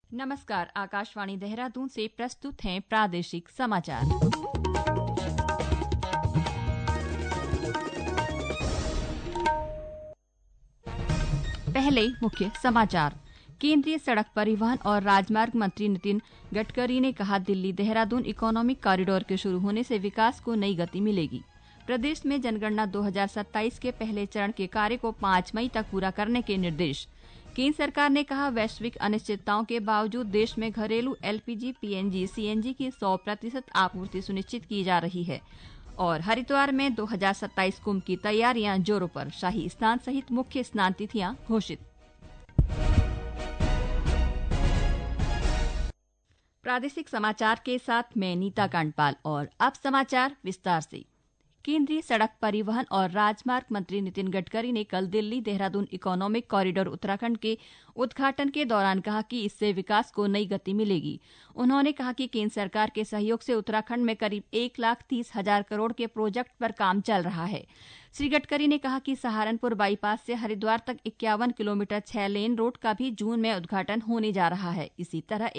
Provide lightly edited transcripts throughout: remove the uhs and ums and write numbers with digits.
नमस्कार, आकाशवाणी देहरादून से प्रस्तुत हैं प्रादेशिक समाचार। पहले मुख्य समाचार। केंद्रीय सड़क परिवहन और राजमार्ग मंत्री नितिन गडकरी ने कहा, दिल्ली देहरादून इकोनॉमिक कॉरिडोर के शुरू होने से विकास को नई गति मिलेगी। प्रदेश में जनगणना 2027 के पहले चरण के कार्य को 5 मई तक पूरा करने के निर्देश। केंद्र सरकार ने कहा, वैश्विक अनिश्चितताओं के बावजूद देश में घरेलू एलपीजी, पीएनजी, सीएनजी की 100% आपूर्ति सुनिश्चित की जा रही है। और हरिद्वार में 2027 कुंभ की तैयारियां जोरों पर, शाही स्नान सहित मुख्य स्नान तिथियां घोषित। प्रादेशिक समाचार के साथ मैं नीता कांडपाल और अब समाचार विस्तार से। केंद्रीय सड़क परिवहन और राजमार्ग मंत्री नितिन गडकरी ने कल दिल्ली देहरादून इकोनॉमिक कॉरिडोर उत्तराखंड के उद्घाटन के दौरान कहा कि इससे विकास को नई गति मिलेगी। उन्होंने कहा कि केंद्र सरकार के सहयोग से उत्तराखंड में करीब 1,30,000 करोड़ के प्रोजेक्ट पर काम चल रहा है। श्री गडकरी ने कहा कि सहारनपुर बाईपास से हरिद्वार तक 51 किलोमीटर 6 लेन रोड का भी जून में उद्घाटन होने जा रहा है। इसी तरह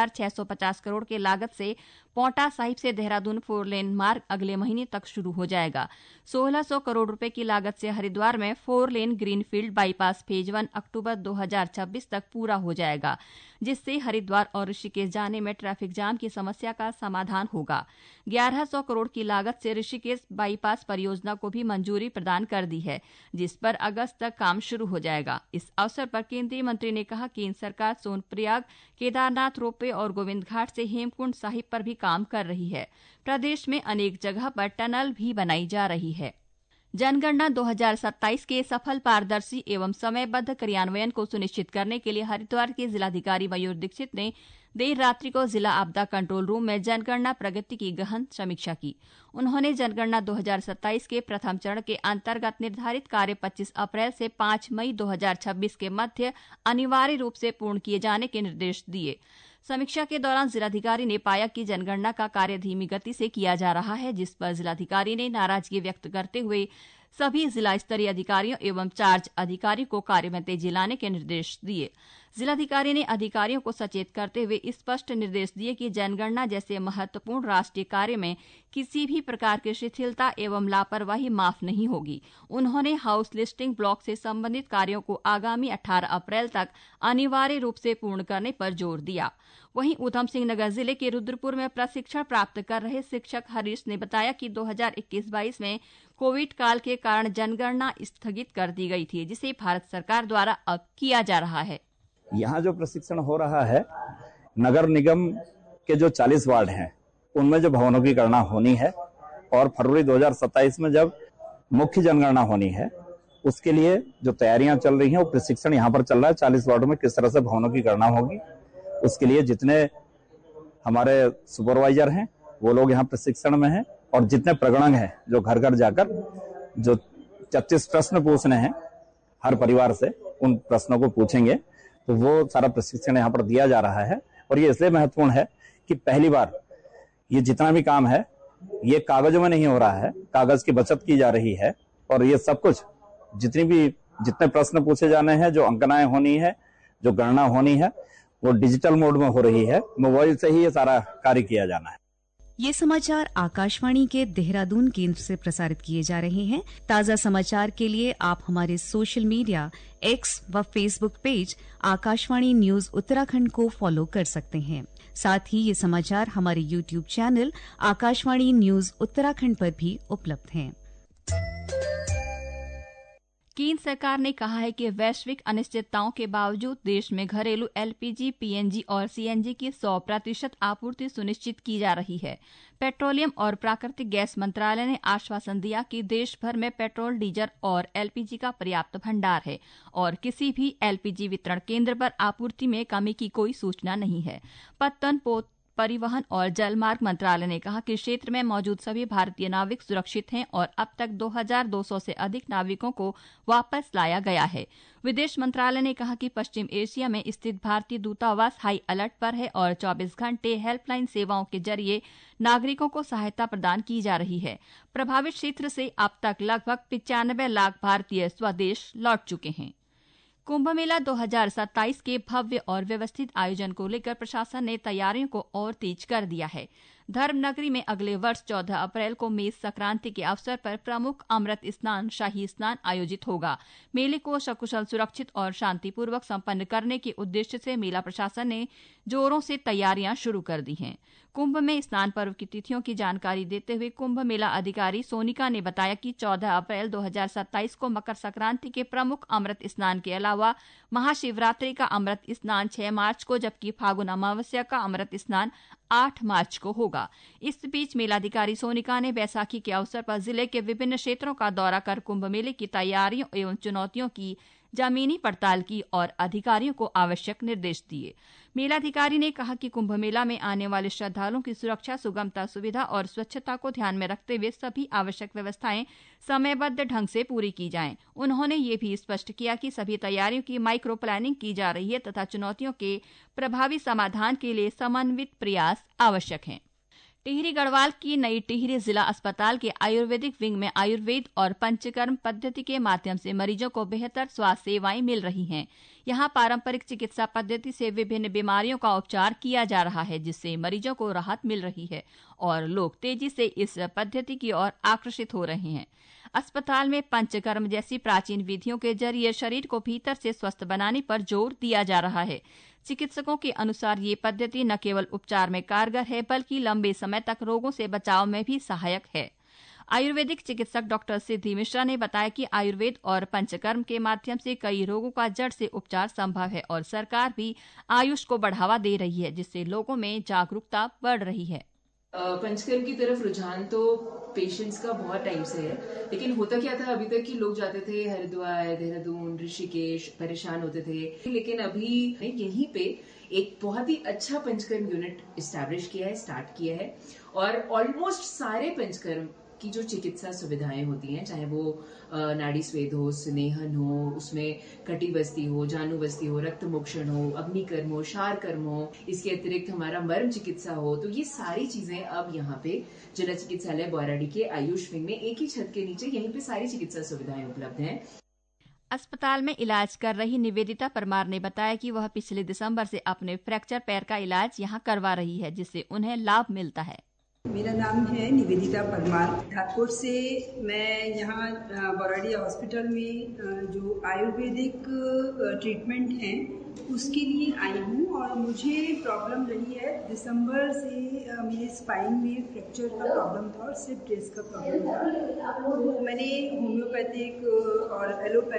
1,650 करोड़ के लागत से पौंटा साहिब से देहरादून 4 लेन मार्ग अगले महीने तक शुरू हो जाएगा। 1,600 करोड़ रुपए की लागत से हरिद्वार में 4 लेन ग्रीनफील्ड बाईपास फेज 1 अक्टूबर 2026 तक पूरा हो जाएगा, जिससे हरिद्वार और ऋषिकेश जाने में ट्रैफिक जाम की समस्या का समाधान होगा। 1,100 करोड़ की लागत से ऋषिकेश बाईपास परियोजना को भी मंजूरी प्रदान कर दी है, जिस पर अगस्त तक काम शुरू हो जाएगा। इस अवसर पर केंद्रीय मंत्री ने कहा, केंद्र सरकार सोनप्रयाग, केदारनाथ रोपवे और गोविंद घाट से हेमकुंड साहिब पर भी काम कर रही है। प्रदेश में अनेक जगह पर टनल भी बनाई जा रही है। जनगणना 2027 के सफल, पारदर्शी एवं समयबद्ध क्रियान्वयन को सुनिश्चित करने के लिए हरिद्वार के जिलाधिकारी मयूर दीक्षित ने देर रात्रि को जिला आपदा कंट्रोल रूम में जनगणना प्रगति की गहन समीक्षा की। उन्होंने जनगणना 2027 के प्रथम चरण के अंतर्गत निर्धारित कार्य 25 अप्रैल से 5 मई 2026 के मध्य अनिवार्य रूप से पूर्ण किए जाने के निर्देश दिए। समीक्षा के दौरान जिलाधिकारी ने पाया कि जनगणना का कार्य धीमी गति से किया जा रहा है, जिस पर जिलाधिकारी ने नाराजगी व्यक्त करते हुए सभी जिला स्तरीय अधिकारियों एवं चार्ज अधिकारी को कार्य में तेजी लाने के निर्देश दिए। जिलाधिकारी ने अधिकारियों को सचेत करते हुए स्पष्ट निर्देश दिए कि जनगणना जैसे महत्वपूर्ण राष्ट्रीय कार्य में किसी भी प्रकार की शिथिलता एवं लापरवाही माफ नहीं होगी। उन्होंने हाउस लिस्टिंग ब्लॉक से संबंधित कार्यों को आगामी 18 अप्रैल तक अनिवार्य रूप से पूर्ण करने पर जोर दिया। वहीं ऊधम सिंह नगर जिले के रुद्रपुर में प्रशिक्षण प्राप्त कर रहे शिक्षक हरीश ने बताया कि 2021-22 में कोविड काल के कारण जनगणना स्थगित कर दी गई थी, जिसे भारत सरकार द्वारा अब किया जा रहा है। यहाँ जो प्रशिक्षण हो रहा है, नगर निगम के जो 40 वार्ड हैं, उनमें जो भवनों की गणना होनी है और फरवरी 2027 में जब मुख्य जनगणना होनी है, उसके लिए जो तैयारियां चल रही हैं, वो प्रशिक्षण यहाँ पर चल रहा है। 40 वार्डों में किस तरह से भवनों की गणना होगी, उसके लिए जितने हमारे सुपरवाइजर हैं वो लोग यहाँ प्रशिक्षण में हैं, और जितने प्रगणक हैं जो घर घर जाकर जो 36 प्रश्न पूछने हैं हर परिवार से, उन प्रश्नों को पूछेंगे। तो वो सारा प्रशिक्षण यहाँ पर दिया जा रहा है। और ये इसलिए महत्वपूर्ण है कि पहली बार ये जितना भी काम है ये कागजों में नहीं हो रहा है, कागज की बचत की जा रही है। और ये सब कुछ जितने प्रश्न पूछे जाने हैं, जो अंकनाएं होनी है, जो गणना होनी है, वो डिजिटल मोड में हो रही है। मोबाइल से ही ये सारा कार्य किया जाना है। ये समाचार आकाशवाणी के देहरादून केंद्र से प्रसारित किए जा रहे हैं। ताज़ा समाचार के लिए आप हमारे सोशल मीडिया एक्स व Facebook page Akashvani news Uttarakhand को फॉलो कर सकते हैं। साथ ही ये समाचार हमारे YouTube channel Akashvani news Uttarakhand पर भी उपलब्ध हैं। केंद्र सरकार ने कहा है कि वैश्विक अनिश्चितताओं के बावजूद देश में घरेलू एलपीजी, पीएनजी और सीएनजी की 100% आपूर्ति सुनिश्चित की जा रही है। पेट्रोलियम और प्राकृतिक गैस मंत्रालय ने आश्वासन दिया कि देश भर में पेट्रोल, डीजल और एलपीजी का पर्याप्त भंडार है और किसी भी एलपीजी वितरण केंद्र पर आपूर्ति में कमी की कोई सूचना नहीं है। पत्तन, परिवहन और जलमार्ग मंत्रालय ने कहा कि क्षेत्र में मौजूद सभी भारतीय नाविक सुरक्षित हैं और अब तक 2,200 से अधिक नाविकों को वापस लाया गया है। विदेश मंत्रालय ने कहा कि पश्चिम एशिया में स्थित भारतीय दूतावास हाई अलर्ट पर है और 24 घंटे हेल्पलाइन सेवाओं के जरिए नागरिकों को सहायता प्रदान की जा रही है। प्रभावित क्षेत्र से अब तक लगभग 95 लाख भारतीय स्वदेश लौट चुके हैं। कुंभ मेला 2027 के भव्य और व्यवस्थित आयोजन को लेकर प्रशासन ने तैयारियों को और तेज कर दिया है। धर्म नगरी में अगले वर्ष 14 अप्रैल को मेष संक्रांति के अवसर पर प्रमुख अमृत स्नान शाही स्नान आयोजित होगा। मेले को सकुशल, सुरक्षित और शांतिपूर्वक संपन्न करने के उद्देश्य से मेला प्रशासन ने जोरों से तैयारियां शुरू कर दी हैं। कुंभ में स्नान पर्व की तिथियों की जानकारी देते हुए कुंभ मेला अधिकारी सोनिका ने बताया कि 14 अप्रैल 2027 को मकर संक्रांति के प्रमुख अमृत स्नान के अलावा महाशिवरात्रि का अमृत स्नान 6 मार्च को, जबकि फागुन अमावस्या का अमृत स्नान 8 मार्च को होगा। इस बीच मेलाधिकारी सोनिका ने बैसाखी के अवसर पर जिले के विभिन्न क्षेत्रों का दौरा कर कुंभ मेले की तैयारियों एवं चुनौतियों की जमीनी पड़ताल की और अधिकारियों को आवश्यक निर्देश दिए। मेलाधिकारी ने कहा कि कुंभ मेला में आने वाले श्रद्धालुओं की सुरक्षा, सुगमता, सुविधा और स्वच्छता को ध्यान में रखते हुए सभी आवश्यक व्यवस्थाएं समयबद्ध ढंग से पूरी की जाएं। उन्होंने ये भी स्पष्ट किया कि सभी तैयारियों की माइक्रो प्लानिंग की जा रही है तथा चुनौतियों के प्रभावी समाधान के लिए समन्वित प्रयास आवश्यक हैं। टिहरी गढ़वाल की नई टिहरी जिला अस्पताल के आयुर्वेदिक विंग में आयुर्वेद और पंचकर्म पद्धति के माध्यम से मरीजों को बेहतर स्वास्थ्य सेवाएं मिल रही हैं। यहां पारंपरिक चिकित्सा पद्धति से विभिन्न बीमारियों का उपचार किया जा रहा है, जिससे मरीजों को राहत मिल रही है और लोग तेजी से इस पद्धति की ओर आकर्षित हो रहे हैं। अस्पताल में पंचकर्म जैसी प्राचीन विधियों के जरिए शरीर को भीतर से स्वस्थ बनाने पर जोर दिया जा रहा है। चिकित्सकों के अनुसार ये पद्धति न केवल उपचार में कारगर है, बल्कि लंबे समय तक रोगों से बचाव में भी सहायक है। आयुर्वेदिक चिकित्सक डॉक्टर सिद्धि मिश्रा ने बताया कि आयुर्वेद और पंचकर्म के माध्यम से कई रोगों का जड़ से उपचार संभव है और सरकार भी आयुष को बढ़ावा दे रही है, जिससे लोगों में जागरूकता बढ़ रही है। पंचकर्म की तरफ रुझान तो पेशेंट्स का बहुत टाइम से है, लेकिन होता क्या था अभी तक कि लोग जाते थे हरिद्वार, देहरादून, ऋषिकेश, परेशान होते थे। लेकिन अभी यहीं पे एक बहुत ही अच्छा पंचकर्म यूनिट स्टैब्लिश किया है, स्टार्ट किया है और ऑलमोस्ट सारे पंचकर्म की जो चिकित्सा सुविधाएं होती हैं, चाहे वो नाड़ी स्वेद हो, स्नेहन हो, उसमें कटिबस्ती हो, जानुबस्ती हो, रक्त मोक्षण हो, अग्निकर्म हो, शार कर्म हो, इसके अतिरिक्त हमारा मर्म चिकित्सा हो, तो ये सारी चीजें अब यहाँ पे जिला चिकित्सालय बौराड़ी के आयुष विंग में एक ही छत के नीचे यहीं पे सारी चिकित्सा सुविधाएं उपलब्ध हैं। अस्पताल में इलाज कर रही निवेदिता परमार ने बताया कि वह पिछले दिसंबर से अपने फ्रैक्चर पैर का इलाज यहाँ करवा रही है, जिससे उन्हें लाभ मिलता है। मेरा नाम है निवेदिता परमार। धारपुर से मैं यहाँ बौराड़ी हॉस्पिटल में जो आयुर्वेदिक ट्रीटमेंट है उसके लिए आई हूँ और मुझे प्रॉब्लम रही है दिसंबर से मेरे स्पाइन में फ्रैक्चर का प्रॉब्लम था और सिर्फ डिस्क का प्रॉब्लम था। तो मैंने होम्योपैथिक और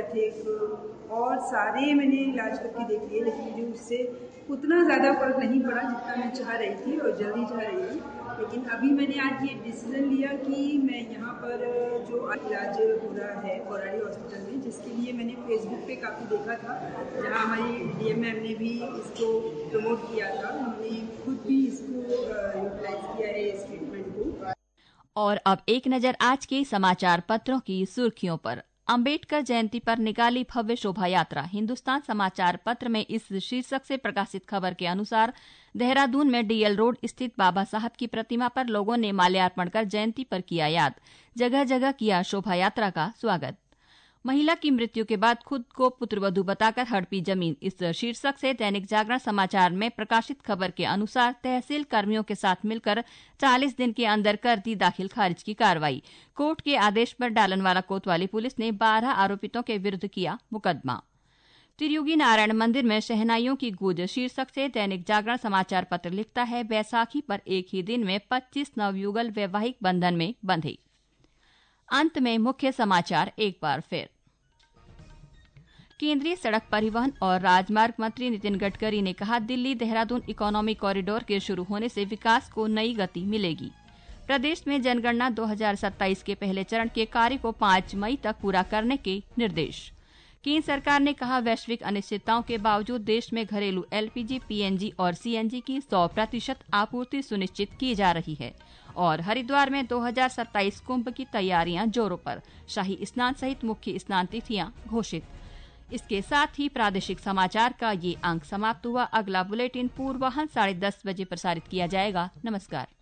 एलोपैथिक और सारे मैंने इलाज करके देख लिए, लेकिन मुझे उससे उतना ज़्यादा फर्क नहीं पड़ा जितना मैं चाह रही थी और जल्दी चाह रही थी। लेकिन अभी मैंने आज ये डिसीजन लिया कि मैं यहाँ पर जो इलाज हो रहा है बौराड़ी हॉस्पिटल में, जिसके लिए मैंने फेसबुक पे काफ़ी देखा था, जहाँ हमारी डीएम मैम ने भी इसको प्रमोट किया था, उन्होंने खुद भी इसको यूटिलाइज किया है इस ट्रीटमेंट को। और अब एक नज़र आज के समाचार पत्रों की सुर्खियों पर। अंबेडकर जयंती पर निकाली भव्य शोभा यात्रा। हिंदुस्तान समाचार पत्र में इस शीर्षक से प्रकाशित खबर के अनुसार देहरादून में डीएल रोड स्थित बाबा साहब की प्रतिमा पर लोगों ने माल्यार्पण कर जयंती पर किया याद। जगह जगह किया शोभा यात्रा का स्वागत। महिला की मृत्यु के बाद खुद को पुत्रवधू बताकर हड़पी जमीन। इस शीर्षक से दैनिक जागरण समाचार में प्रकाशित खबर के अनुसार तहसील कर्मियों के साथ मिलकर 40 दिन के अंदर कर दी दाखिल खारिज की कार्रवाई। कोर्ट के आदेश पर डालनवाला कोतवाली पुलिस ने 12 आरोपितों के विरुद्ध किया मुकदमा। त्रियुगी नारायण मंदिर में शहनाइयों की गूंज शीर्षक से दैनिक जागरण समाचार पत्र लिखता है, बैसाखी पर एक ही दिन में 25 नवयुगल वैवाहिक बंधन में बंधे। अंत में मुख्य समाचार एक बार फिर। केंद्रीय सड़क परिवहन और राजमार्ग मंत्री नितिन गडकरी ने कहा, दिल्ली देहरादून इकोनॉमिक कॉरिडोर के शुरू होने से विकास को नई गति मिलेगी। प्रदेश में जनगणना 2027 के पहले चरण के कार्य को 5 मई तक पूरा करने के निर्देश। केंद्र सरकार ने कहा, वैश्विक अनिश्चितताओं के बावजूद देश में घरेलू एलपीजी, पीएनजी और सीएनजी की 100% आपूर्ति सुनिश्चित की जा रही है। और हरिद्वार में 2027 कुंभ की तैयारियां जोरों पर, शाही स्नान सहित मुख्य स्नान तिथियां घोषित। इसके साथ ही प्रादेशिक समाचार का ये अंक समाप्त हुआ। अगला बुलेटिन पूर्वाह्न 10:30 बजे प्रसारित किया जाएगा। नमस्कार।